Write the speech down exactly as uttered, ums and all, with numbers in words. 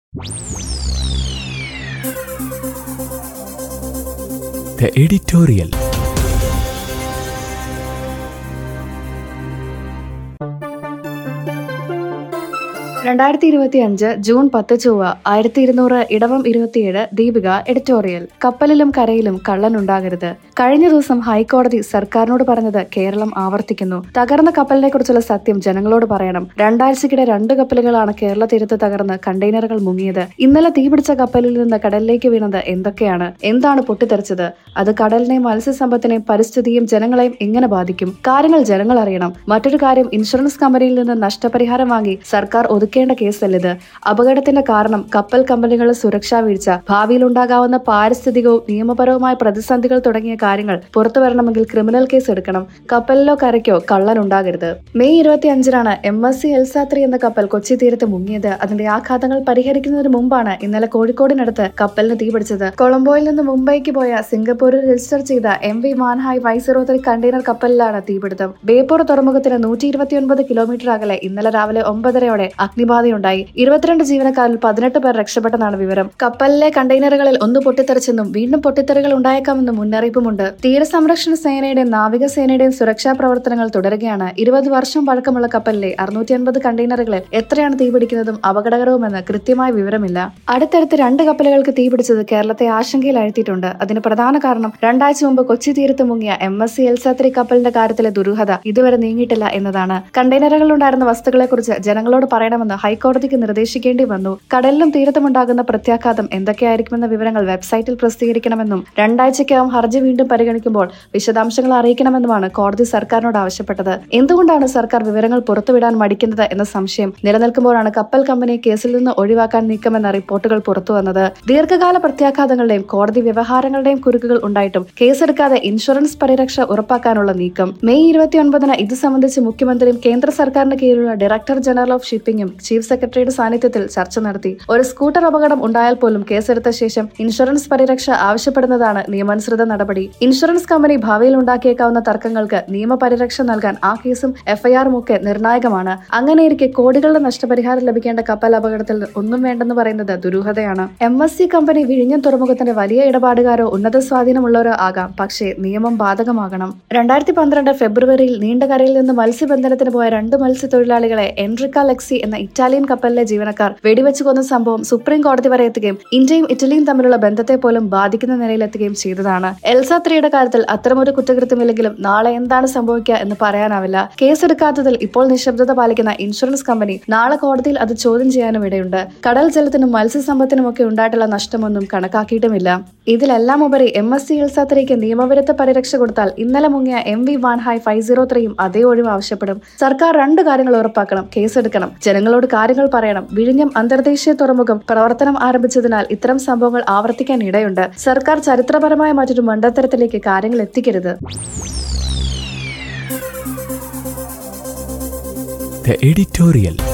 The editorial. രണ്ടായിരത്തി ഇരുപത്തി അഞ്ച് ജൂൺ പത്ത് ചൊവ്വ ആയിരത്തി ഇരുന്നൂറ് ഇടവം ഇരുപത്തിയേഴ് ദീപിക എഡിറ്റോറിയൽ. കപ്പലിലും കരയിലും കള്ളനുണ്ടാകരുത്. കഴിഞ്ഞ ദിവസം ഹൈക്കോടതി സർക്കാരിനോട് പറഞ്ഞത് കേരളം ആവർത്തിക്കുന്നു. തകർന്ന കപ്പലിനെ കുറിച്ചുള്ള സത്യം ജനങ്ങളോട് പറയണം. രണ്ടാഴ്ചക്കിടെ രണ്ട് കപ്പലുകളാണ് കേരള തീരത്ത് തകർന്ന് കണ്ടെയ്നറുകൾ മുങ്ങിയത്. ഇന്നലെ തീപിടിച്ച കപ്പലിൽ നിന്ന് കടലിലേക്ക് വീണത് എന്തൊക്കെയാണ്? എന്താണ് പൊട്ടിത്തെറിച്ചത്? അത് കടലിനെയും മത്സ്യസമ്പത്തിനെയും പരിസ്ഥിതിയും ജനങ്ങളെയും എങ്ങനെ ബാധിക്കും? കാര്യങ്ങൾ ജനങ്ങൾ അറിയണം. മറ്റൊരു കാര്യം, ഇൻഷുറൻസ് കമ്പനിയിൽ നിന്ന് നഷ്ടപരിഹാരം വാങ്ങി സർക്കാർ ഒതുക്കേണ്ട കേസല്ലിത്. അപകടത്തിന്റെ കാരണം കപ്പൽ കമ്പനികളുടെ സുരക്ഷാ വീഴ്ച, ഭാവിയിൽ ഉണ്ടാകാവുന്ന പാരിസ്ഥിതികവും നിയമപരവുമായ പ്രതിസന്ധികൾ തുടങ്ങിയ കാര്യങ്ങൾ പുറത്തു വരണമെങ്കിൽ ക്രിമിനൽ കേസ് എടുക്കണം. കപ്പലിലോ കരയ്ക്കോ കള്ളൻ ഉണ്ടാകരുത്. മെയ് ഇരുപത്തി അഞ്ചിനാണ് എം എസ് സി എൽസാത്രി എന്ന കപ്പൽ കൊച്ചി തീരത്ത് മുങ്ങിയത്. അതിന്റെ ആഘാതങ്ങൾ പരിഹരിക്കുന്നതിന് മുമ്പാണ് ഇന്നലെ കോഴിക്കോടിനടുത്ത് കപ്പലിന് തീപിടിച്ചത്. കൊളംബോയിൽ നിന്ന് മുംബൈക്ക് പോയ സിംഗപ്പൂരിൽ രജിസ്റ്റർ ചെയ്ത M V Wan Hai five zero three container കപ്പലിലാണ് തീപിടുത്തം. ബേപ്പൂർ തുറമുഖത്തിന് നൂറ്റി ഇരുപത്തി ഒൻപത് കിലോമീറ്റർ അകലെ ഇന്നലെ രാവിലെ ഒമ്പതരയോടെ അഗ്നിബാധയുണ്ടായി. ഇരുപത്തിരണ്ട് ജീവനക്കാരിൽ പതിനെട്ട് പേർ രക്ഷപ്പെട്ടെന്നാണ് വിവരം. കപ്പലിലെ കണ്ടെയ്നറുകളിൽ ഒന്ന് പൊട്ടിത്തെറിച്ചെന്നും വീണ്ടും പൊട്ടിത്തെറികൾ ഉണ്ടായേക്കാമെന്നും മുന്നറിയിപ്പുമുണ്ട്. തീരസംരക്ഷണ സേനയുടെയും നാവികസേനയുടെയും സുരക്ഷാ പ്രവർത്തനങ്ങൾ തുടരുകയാണ്. ഇരുപത് വർഷം പഴക്കമുള്ള കപ്പലിലെ അറുന്നൂറ്റി അൻപത് കണ്ടെയ്നറുകളിൽ എത്രയാണ് തീപിടിക്കുന്നതും അപകടകരവുമെന്ന് കൃത്യമായ വിവരമില്ല. അടുത്തടുത്ത് രണ്ട് കപ്പലുകൾക്ക് തീപിടിച്ചത് കേരളത്തെ ആശങ്കയിലാഴ്ത്തിയിട്ടുണ്ട്. അതിന് പ്രധാന കാരണം രണ്ടാഴ്ച മുമ്പ് കൊച്ചി തീരത്ത് മുങ്ങിയ എം എസ് സി എൽസാത്രി കപ്പലിന്റെ കാര്യത്തിലെ ദുരൂഹത ഇതുവരെ നീങ്ങിയിട്ടില്ല എന്നതാണ്. കണ്ടെയ്നറുകളിലുണ്ടായിരുന്ന വസ്തുക്കളെക്കുറിച്ച് ജനങ്ങളോട് പറയണമെന്ന് ഹൈക്കോടതിക്ക് നിർദ്ദേശിക്കേണ്ടി വന്നു. കടലിലും തീരത്തുമുണ്ടാകുന്ന പ്രത്യാഘാതം എന്തൊക്കെയായിരിക്കുമെന്ന വിവരങ്ങൾ വെബ്സൈറ്റിൽ പ്രസിദ്ധീകരിക്കണമെന്നും രണ്ടാഴ്ചയ്ക്കകം ഹർജി വീണ്ടും പരിഗണിക്കുമ്പോൾ വിശദാംശങ്ങൾ അറിയിക്കണമെന്നുമാണ് കോടതി സർക്കാരിനോട് ആവശ്യപ്പെട്ടത്. എന്തുകൊണ്ടാണ് സർക്കാർ വിവരങ്ങൾ പുറത്തുവിടാൻ മടിക്കുന്നത് എന്ന സംശയം നിലനിൽക്കുമ്പോഴാണ് കപ്പൽ കമ്പനിയെ കേസിൽ നിന്ന് ഒഴിവാക്കാൻ നീക്കമെന്ന റിപ്പോർട്ടുകൾ പുറത്തുവന്നത്. ദീർഘകാല പ്രത്യാഘാതങ്ങളുടെയും കോടതി വ്യവഹാരങ്ങളുടെയും കുരുക്കുകൾ ഉണ്ടായിട്ടും കേസെടുക്കാതെ ഇൻഷുറൻസ് പരിരക്ഷ ഉറപ്പാക്കാനുള്ള നീക്കം. മെയ് ഇരുപത്തി ഒൻപതിന് ഇത് സംബന്ധിച്ച് മുഖ്യമന്ത്രിയും കേന്ദ്ര സർക്കാരിന് കീഴിലുള്ള ഡയറക്ടർ ജനറൽ ഓഫ് ഷിപ്പിംഗും ചീഫ് സെക്രട്ടറിയുടെ സാന്നിധ്യത്തിൽ ചർച്ച നടത്തി. ഒരു സ്കൂട്ടർ അപകടം ഉണ്ടായാൽ പോലും കേസെടുത്ത ശേഷം ഇൻഷുറൻസ് പരിരക്ഷ ആവശ്യപ്പെടുന്നതാണ് നിയമാനുസൃത നടപടി. ഇൻഷുറൻസ് കമ്പനി ഭാവിയിൽ ഉണ്ടാക്കിയേക്കാവുന്ന തർക്കങ്ങൾക്ക് നിയമപരിരക്ഷ നൽകാൻ ആ കേസും എഫ്ഐആറും ഒക്കെ നിർണായകമാണ്. അങ്ങനെയിരിക്കെ കോടികളുടെ നഷ്ടപരിഹാരം ലഭിക്കേണ്ട കപ്പൽ അപകടത്തിൽ ഒന്നും വേണ്ടെന്ന് പറയുന്നത് ദുരൂഹതയാണ്. എം എസ് സി കമ്പനി വിഴിഞ്ഞം തുറമുഖത്തിന്റെ വലിയ ഇടപാടുകാരോ ഉന്നത സ്വാധീനമുള്ളവരോ ആകാം. പക്ഷേ നിയമം ബാധകമാകണം. രണ്ടായിരത്തി പന്ത്രണ്ട് ഫെബ്രുവരിയിൽ നീണ്ടകരയിൽ നിന്ന് മത്സ്യബന്ധനത്തിന് പോയ രണ്ട് മത്സ്യത്തൊഴിലാളികളെ എൻട്രിക്ക ലെക്സി എന്ന ഇറ്റാലിയൻ കപ്പലിലെ ജീവനക്കാർ വെടിവെച്ചു കൊന്ന സംഭവം സുപ്രീം കോടതി വരെ എത്തുകയും ഇന്ത്യയും ഇറ്റലിയും തമ്മിലുള്ള ബന്ധത്തെ പോലും ബാധിക്കുന്ന നിലയിലെത്തുകയും ചെയ്തതാണ്. എൽസാത്രിയുടെ കാര്യത്തിൽ അത്തരമൊരു കുറ്റകൃത്യമില്ലെങ്കിലും നാളെ എന്താണ് സംഭവിക്കുക എന്ന് പറയാനാവില്ല. കേസെടുക്കാത്തതിൽ ഇപ്പോൾ നിശബ്ദത പാലിക്കുന്ന ഇൻഷുറൻസ് കമ്പനി നാളെ കോടതിയിൽ അത് ചോദ്യം ചെയ്യാനും ഇടയുണ്ട്. കടൽ ജലത്തിനും മത്സ്യസമ്പത്തിനും ഒക്കെ ഉണ്ടായിട്ടുള്ള നഷ്ടമൊന്നും കണക്കാക്കിയിട്ടുമില്ല. ഇതിലെല്ലാം ഉപരി എം എസ് സി എൽസാത്രിക്ക് നിയമവിരുദ്ധ പരിരക്ഷ കൊടുത്താൽ ഇന്നലെ മുങ്ങിയ M V Wan Hai five zero ത്രീയും അതേ ഒഴിവ് ആവശ്യപ്പെടും. സർക്കാർ രണ്ട് കാര്യങ്ങൾ ഉറപ്പാക്കണം: കേസെടുക്കണം, ജനങ്ങളോട് കാര്യങ്ങൾ പറയണം. വിഴിഞ്ഞം അന്തർദേശീയ തുറമുഖം പ്രവർത്തനം ആരംഭിച്ചതിനാൽ ഇത്തരം സംഭവങ്ങൾ ആവർത്തിക്കാൻ ഇടയുണ്ട്. സർക്കാർ ചരിത്രപരമായ മറ്റൊരു മണ്ടത്തരത്തിലേക്ക് കാര്യങ്ങൾ എത്തിക്കരുത്. The editorial.